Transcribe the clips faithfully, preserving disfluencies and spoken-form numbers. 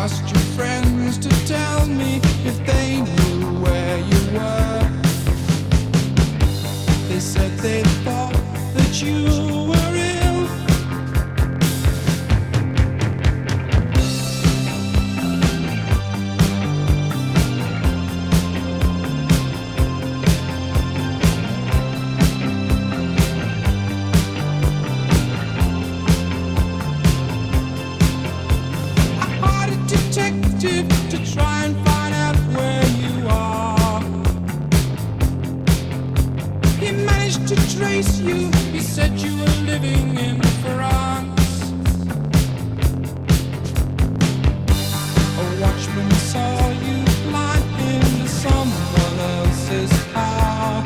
asked your friends to tell me if they knew where you were. They said they thought that you were ill. I hired a detective to try and find out where you are. He managed to trace you. He said you were living in France. A watchman saw you flying into someone else's car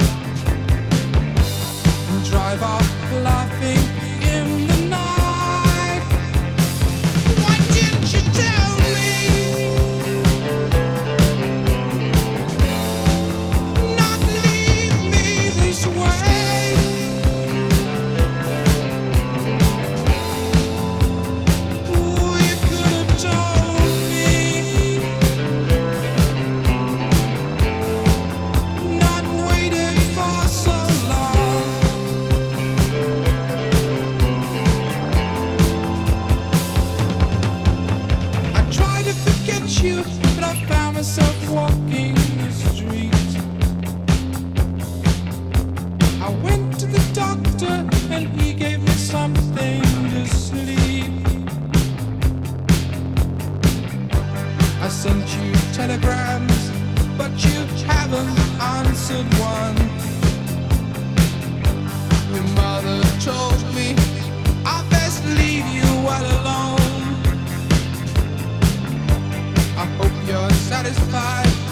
and drive off laughing in the night. Why didn't you tell me? Not leave me this way. Ooh, you could have told me. Not waited for so long. I tried to forget you, but I found myself walking the street. I went to the doctor and he gave me something to sleep. I sent you telegrams, but you haven't answered one. Your mother told me I best leave you all alone. I hope you're satisfied